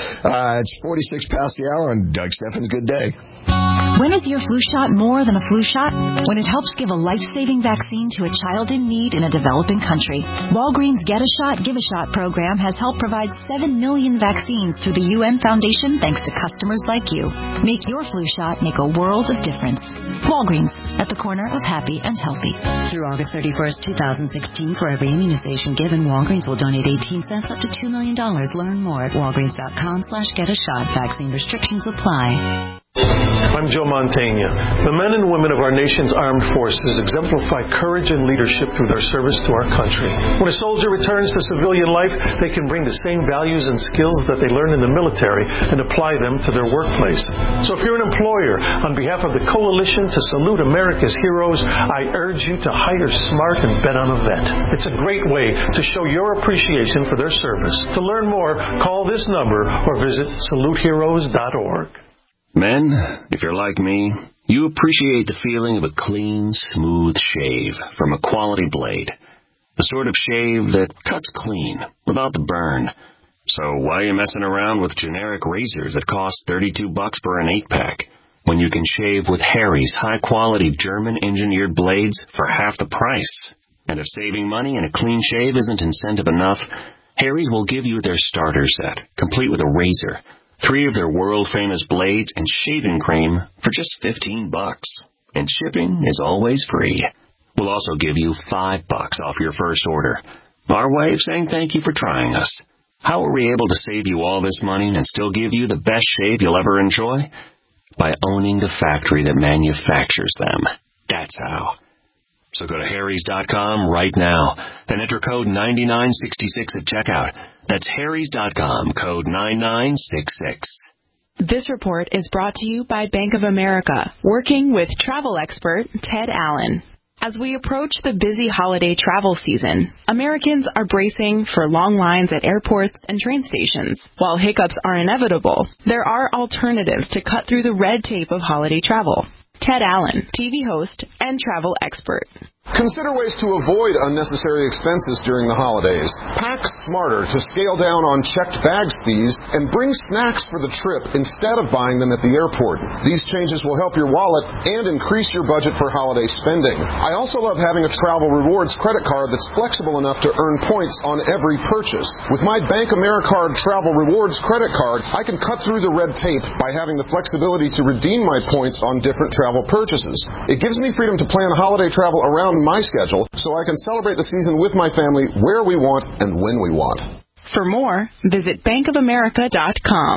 Uh, it's forty-six past the hour on Doug Steffens' Good Day. When is your flu shot more than a flu shot? When it helps give a life-saving vaccine to a child in need in a developing country. Walgreens Get a Shot, Give a Shot program has helped provide seven million vaccines through the U N Foundation thanks to customers like you. Make your flu shot make a world of difference. Walgreens, at the corner of happy and healthy. Through August thirty-first, twenty sixteen, for every immunization given, Walgreens will donate eighteen cents up to two million dollars. Learn more at walgreens.com slash get a shot. Vaccine restrictions apply. I'm Joe Mantegna. The men and women of our nation's armed forces exemplify courage and leadership through their service to our country. When a soldier returns to civilian life, they can bring the same values and skills that they learn in the military and apply them to their workplace. So if you're an employer, on behalf of the Coalition to Salute America's Heroes, I urge you to hire smart and bet on a vet. It's a great way to show your appreciation for their service. To learn more, call this number or visit salute heroes dot org. Men, if you're like me, you appreciate the feeling of a clean, smooth shave from a quality blade. The sort of shave that cuts clean, without the burn. So why are you messing around with generic razors that cost thirty-two bucks for an eight-pack, when you can shave with Harry's high-quality German-engineered blades for half the price? And if saving money and a clean shave isn't incentive enough, Harry's will give you their starter set, complete with a razor, three of their world-famous blades, and shaving cream for just fifteen bucks. And shipping is always free. We'll also give you five bucks off your first order. Our way of saying thank you for trying us. How are we able to save you all this money and still give you the best shave you'll ever enjoy? By owning the factory that manufactures them. That's how. So go to harrys dot com right now and enter code ninety-nine sixty-six at checkout. That's harrys dot com, code nine nine six six. This report is brought to you by Bank of America, working with travel expert Ted Allen. As we approach the busy holiday travel season, Americans are bracing for long lines at airports and train stations. While hiccups are inevitable, there are alternatives to cut through the red tape of holiday travel. Ted Allen, T V host and travel expert. Consider ways to avoid unnecessary expenses during the holidays. Pack smarter to scale down on checked bags fees and bring snacks for the trip instead of buying them at the airport. These changes will help your wallet and increase your budget for holiday spending. I also love having a Travel Rewards credit card that's flexible enough to earn points on every purchase. With my Bank Americard Travel Rewards credit card, I can cut through the red tape by having the flexibility to redeem my points on different travel purchases. It gives me freedom to plan holiday travel around my schedule so I can celebrate the season with my family where we want and when we want. For more, visit bank of america dot com.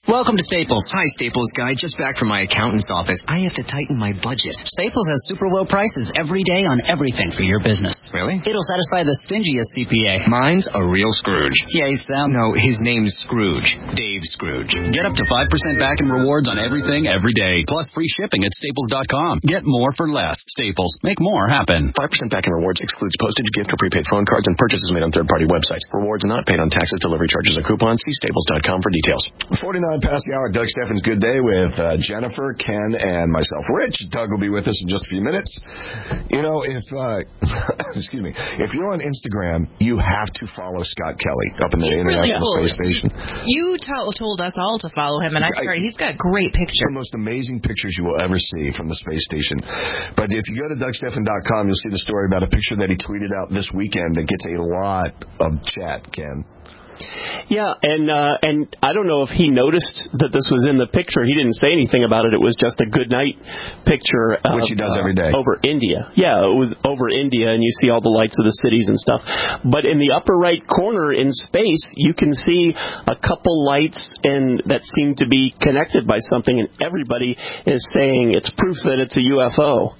Welcome to Staples. Hi, Staples guy. Just back from my accountant's office. I have to tighten my budget. Staples has super low prices every day on everything for your business. Really? It'll satisfy the stingiest C P A. Mine's a real Scrooge. Yeah, he's Sam. No, his name's Scrooge. Dave Scrooge. Get up to five percent back in rewards on everything every day. Plus free shipping at staples dot com. Get more for less. Staples. Make more happen. five percent back in rewards excludes postage, gift, or prepaid phone cards and purchases made on third-party websites. Rewards not paid on taxes, delivery charges, or coupons. See staples dot com for details. forty-nine past the hour. Doug Steffen's Good Day with uh, Jennifer, Ken, and myself, Rich. Doug will be with us in just a few minutes. You know, if uh, excuse me, if you're on Instagram, you have to follow Scott Kelly up in the He's International really cool. Space Station. You t- told us all to follow him, and I started. He's got great pictures. The most amazing pictures you will ever see from the space station. But if you go to doug steffen dot com, you'll see the story about a picture that he tweeted out this weekend that gets a lot of chat, Ken. Yeah, and uh, and I don't know if he noticed that this was in the picture. He didn't say anything about it. It was just a good night picture. Of, Which he does every day. Uh, over India. Yeah, it was over India, and you see all the lights of the cities and stuff. But in the upper right corner in space, you can see a couple lights and that seem to be connected by something, and everybody is saying it's proof that it's a U F O.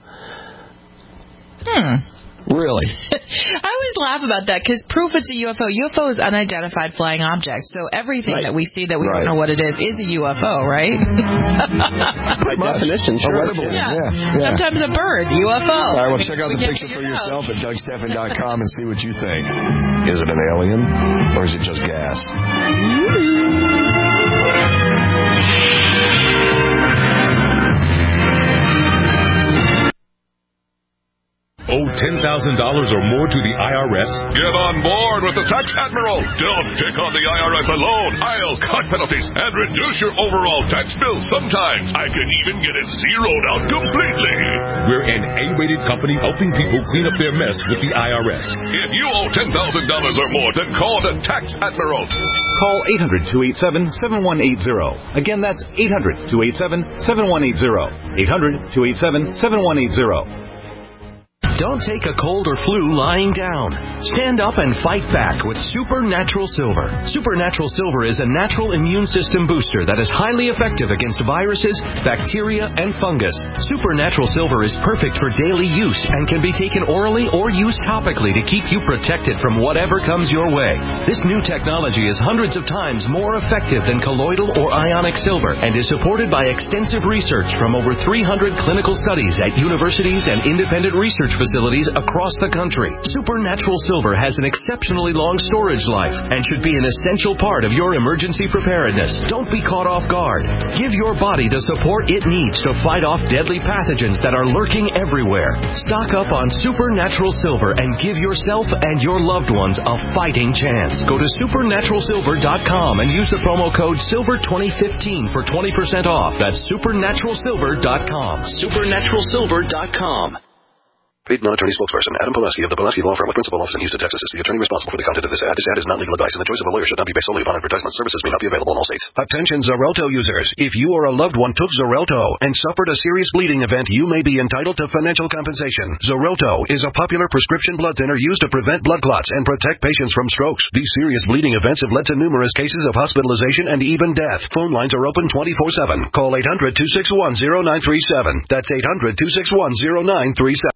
Hmm. Really? I always laugh about that because proof it's a U F O. U F O is unidentified flying object. So everything Right. that we see that we Right. don't know what it is is a U F O, right? By definition, sure. A weather balloon, Yeah. yeah. yeah. Sometimes a bird, U F O. All right, well, check out We the can't picture for figure it out. yourself at doug steffen dot com and see what you think. Is it an alien or is it just gas? Owe ten thousand dollars or more to the I R S? Get on board with the Tax Admiral. Don't pick on the I R S alone. I'll cut penalties and reduce your overall tax bill. Sometimes I can even get it zeroed out completely. We're an A-rated company helping people clean up their mess with the I R S. If you owe ten thousand dollars or more, then call the Tax Admiral. Call eight hundred, two eight seven, seven one eight zero. Again, that's eight hundred, two eight seven, seven one eight zero. eight hundred, two eight seven, seven one eight zero. Don't take a cold or flu lying down. Stand up and fight back with Supernatural Silver. Supernatural Silver is a natural immune system booster that is highly effective against viruses, bacteria, and fungus. Supernatural Silver is perfect for daily use and can be taken orally or used topically to keep you protected from whatever comes your way. This new technology is hundreds of times more effective than colloidal or ionic silver and is supported by extensive research from over three hundred clinical studies at universities and independent research facilities across the country. Supernatural Silver has an exceptionally long storage life and should be an essential part of your emergency preparedness. Don't be caught off guard. Give your body the support it needs to fight off deadly pathogens that are lurking everywhere. Stock up on Supernatural Silver and give yourself and your loved ones a fighting chance. Go to supernatural silver dot com and use the promo code silver twenty fifteen for twenty percent off. That's supernatural silver dot com. supernatural silver dot com. Paid non-attorney spokesperson Adam Pulaski of the Pulaski Law Firm with principal office in Houston, Texas is the attorney responsible for the content of this ad. This ad is not legal advice, and the choice of a lawyer should not be based solely upon advertisement. Services may not be available in all states. Attention Xarelto users. If you or a loved one took Xarelto and suffered a serious bleeding event, you may be entitled to financial compensation. Xarelto is a popular prescription blood thinner used to prevent blood clots and protect patients from strokes. These serious bleeding events have led to numerous cases of hospitalization and even death. Phone lines are open twenty-four seven. Call eight hundred, two six one, zero nine three seven. That's eight hundred, two six one, zero nine three seven.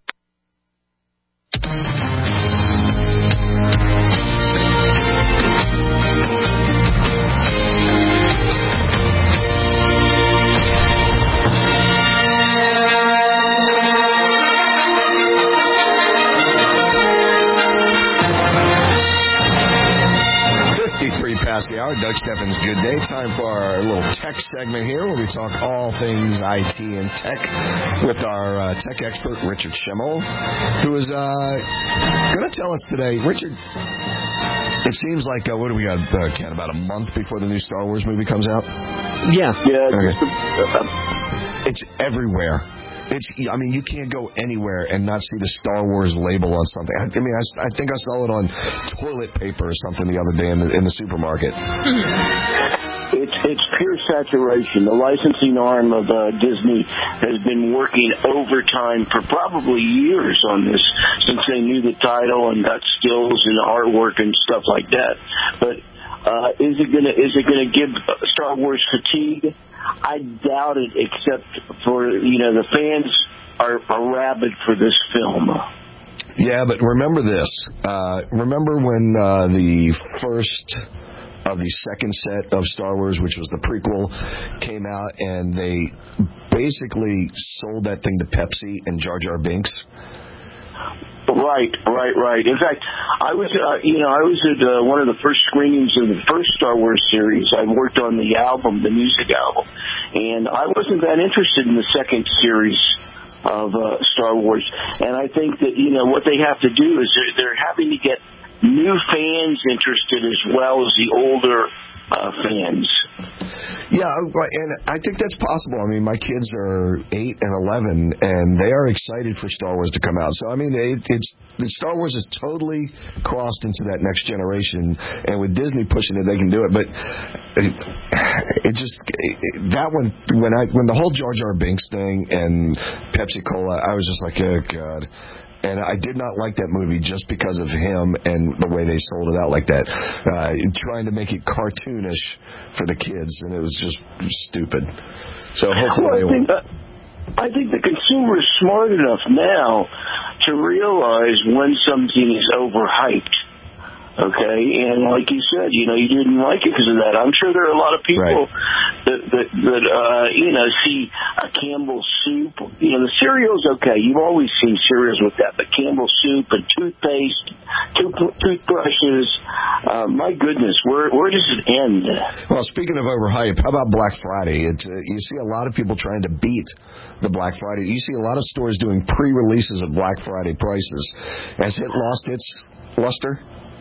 Past the hour, Doug Steffen's Good Day. Time for our little tech segment here where we talk all things I T and tech with our uh, tech expert, Richard Schimmel, who is uh, going to tell us today. Richard, it seems like, uh, what do we got, uh, Ken, about a month before the new Star Wars movie comes out? Yeah. Yeah. Okay. It's everywhere. It's, I mean, you can't go anywhere and not see the Star Wars label on something. I, I mean, I, I think I saw it on toilet paper or something the other day in the, in the supermarket. It's it's pure saturation. The licensing arm of uh, Disney has been working overtime for probably years on this since they knew the title and got skills and artwork and stuff like that. But Uh, is it gonna is it gonna give Star Wars fatigue? I doubt it. Except for you know the fans are, are rabid for this film. Yeah, but remember this. Uh, remember when uh, the first of the second set of Star Wars, which was the prequel, came out, and they basically sold that thing to Pepsi and Jar Jar Binks? Right, right, right. In fact, I was, uh, you know, I was at uh, one of the first screenings of the first Star Wars series. I worked on the album, the music album, and I wasn't that interested in the second series of uh, Star Wars. And I think that, you know, what they have to do is they're, they're having to get new fans interested as well as the older uh, fans. Yeah, and I think that's possible. I mean, my kids are eight and eleven, and they are excited for Star Wars to come out. So, I mean, it, it's Star Wars is totally crossed into that next generation, and with Disney pushing it, they can do it. But it, it just it, that one when I when the whole Jar Jar Binks thing and Pepsi Cola, I was just like, oh God. And I did not like that movie just because of him and the way they sold it out like that, uh, trying to make it cartoonish for the kids, and it was just stupid. So hopefully, well, I think uh, I think the consumer is smart enough now to realize when something is overhyped. Okay, and like you said, you know, you didn't like it because of that. I'm sure there are a lot of people right. that, that, that uh, you know, see a Campbell's soup. You know, the cereal's okay. You've always seen cereals with that, but Campbell's soup and toothpaste, tooth, toothbrushes, uh, my goodness, where where does it end? Well, speaking of overhype, how about Black Friday? It's, uh, you see a lot of people trying to beat the Black Friday. You see a lot of stores doing pre-releases of Black Friday prices. Has it lost its luster?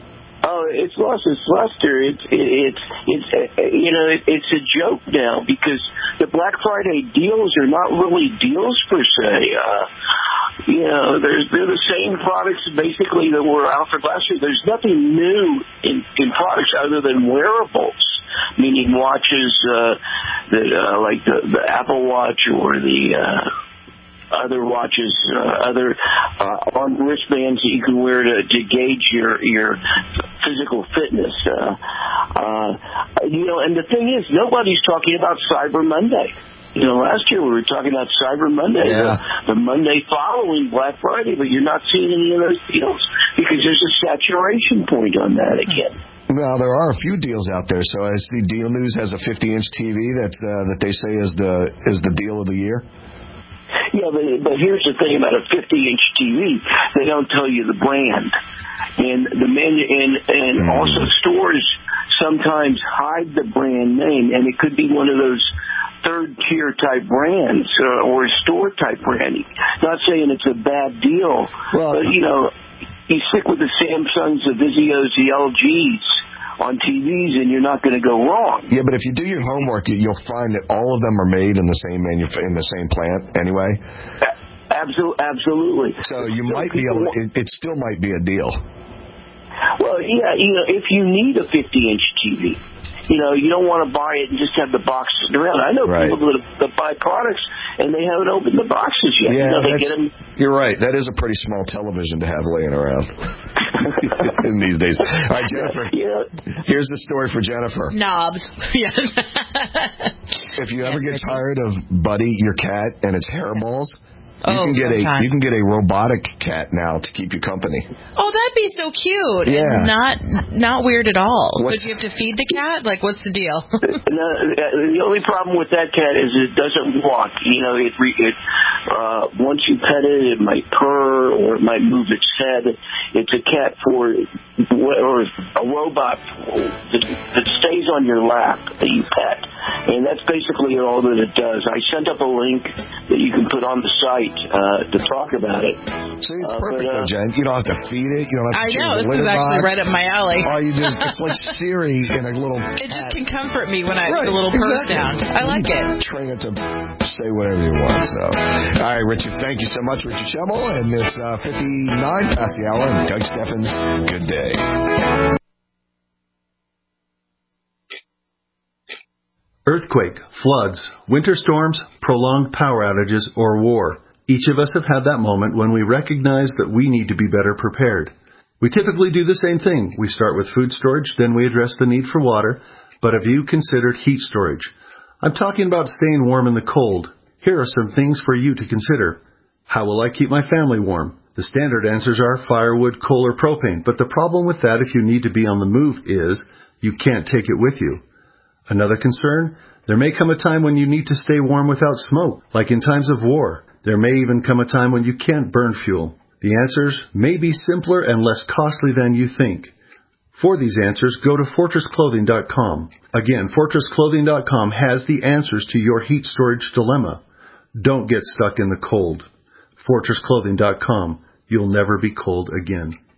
Oh, it's lost its luster. It's it's it's you know it, it's a joke now because the Black Friday deals are not really deals per se. Uh, you know, there's they're the same products basically that were out for last year. There's nothing new in, in products other than wearables, meaning watches uh, that uh, like the, the Apple Watch or the. Uh, other watches, uh, other uh, arm wristbands that you can wear to, to gauge your your physical fitness. Uh, uh, you know, and the thing is, nobody's talking about Cyber Monday. You know, last year we were talking about Cyber Monday, yeah. the, the Monday following Black Friday, but you're not seeing any of those deals because there's a saturation point on that again. Well, there are a few deals out there. So I see Deal News has a fifty-inch T V that's uh, that they say is the is the deal of the year. Yeah, but, but here's the thing about a fifty-inch T V. They don't tell you the brand. And the menu, and, and mm. also stores sometimes hide the brand name, and it could be one of those third-tier type brands uh, or a store-type brand. Not saying it's a bad deal, well, but, you know, you stick with the Samsungs, the Vizios, the L Gs on T Vs, and you're not going to go wrong. Yeah, but if you do your homework, you'll find that all of them are made in the same manu- in the same plant anyway. Absolutely, absolutely. So you so might be able. To, it, it still might be a deal. Well, yeah, you know, if you need a fifty-inch T V, you know, you don't want to buy it and just have the box sitting around. I know right. people that, that buy products and they haven't opened the boxes yet. Yeah, you know, they get them. You're right. That is a pretty small television to have laying around in these days. All right, Jennifer. Yeah. Here's the story for Jennifer. Knobs. Yeah. If you ever get tired of Buddy, your cat, and its hairballs, you oh, can get sometimes. a you can get a robotic cat now to keep you company. Oh, that'd be so cute. Yeah. And not not weird at all. What's, so do you have to feed the cat? Like, what's the deal? No, the only problem with that cat is it doesn't walk. You know, it, it uh, once you pet it, it might purr or it might move its head. It's a cat for or a robot that, that stays on your lap that you pet, and that's basically all that it does. I sent up a link that you can put on the site. Uh, to talk about it. See, it's uh, perfect, but, uh, though, Jen. You don't have to feed it. You don't have to I know. This the is actually box. right up my alley. Oh, you just, it's like Siri in a little It cat. just can comfort me when I right, put a little purse exactly. down. I like it. Train it to say whatever you want. So, all right, Richard, thank you so much, Richard Schemmel. And it's uh, fifty-nine past the hour. And Doug Steffens, good day. Earthquake, floods, winter storms, prolonged power outages, or war. Each of us have had that moment when we recognize that we need to be better prepared. We typically do the same thing. We start with food storage, then we address the need for water. But have you considered heat storage? I'm talking about staying warm in the cold. Here are some things for you to consider. How will I keep my family warm? The standard answers are firewood, coal, or propane. But the problem with that if you need to be on the move is you can't take it with you. Another concern? There may come a time when you need to stay warm without smoke, like in times of war. There may even come a time when you can't burn fuel. The answers may be simpler and less costly than you think. For these answers, go to fortress clothing dot com. Again, fortress clothing dot com has the answers to your heat storage dilemma. Don't get stuck in the cold. fortress clothing dot com. You'll never be cold again.